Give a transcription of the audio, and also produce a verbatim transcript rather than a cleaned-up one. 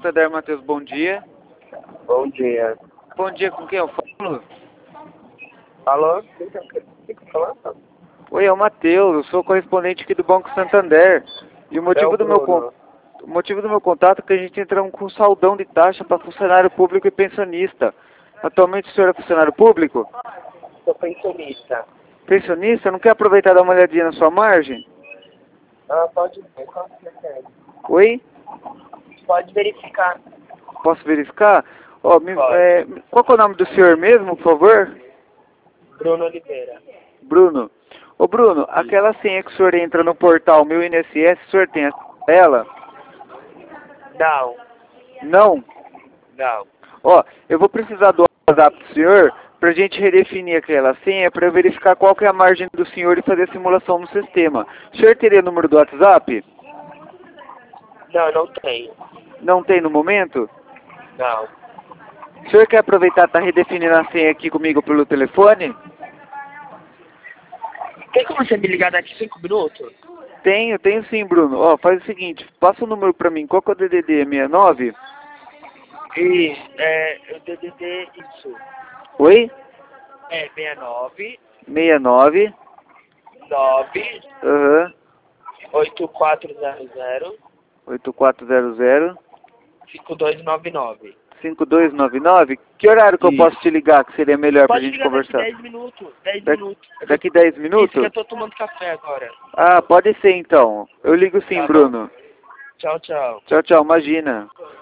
Santander, Matheus, bom dia. Bom dia. Bom dia, com quem eu falo? Alô? Quem que quem que tá falando? Oi, é o Matheus, eu sou correspondente aqui do Banco Santander. E o motivo, É o do, meu, Bruno. con- o motivo do meu contato é que a gente entra com saldão de taxa para funcionário público e pensionista. Atualmente o senhor é funcionário público? Sou pensionista. Pensionista? Não quer aproveitar e dar uma olhadinha na sua margem? Ah, pode ver. Qual que você quer? Oi? Pode verificar. Posso verificar? Ó, me- Pode. é, qual que é o nome do senhor mesmo, por favor? Bruno Oliveira. Bruno. Ô Bruno, aquela senha que o senhor entra no portal Meu I N S S, o senhor tem ela? Não. Não? Não. Ó, eu vou precisar do WhatsApp do senhor pra gente redefinir aquela senha para verificar qual que é a margem do senhor e fazer a simulação no sistema. O senhor teria o número do WhatsApp? Não, não tenho. Não tem no momento? Não. O senhor quer aproveitar e estar redefinindo a senha aqui comigo pelo telefone? Tem como você me ligar daqui cinco minutos? Tenho, tenho sim, Bruno. Ó, faz o seguinte, passa o número pra mim. Qual que é o D D D? sessenta e nove? Isso. É, o D D D, isso. Oi? É sessenta e nove, sessenta e nove? nove, Aham. oito quatro zero zero, oito quatro zero zero, cinco dois nove nove. cinco dois nove nove? Que horário que eu Isso. posso te ligar que seria melhor pra Pode gente ligar daqui conversar? dez minutos. dez Da- minutos. Daqui dez Isso que minutos? eu tô tomando café agora. Ah, pode ser então. Eu ligo sim, Tá bom. Bruno. Tchau, tchau. Tchau, tchau, imagina.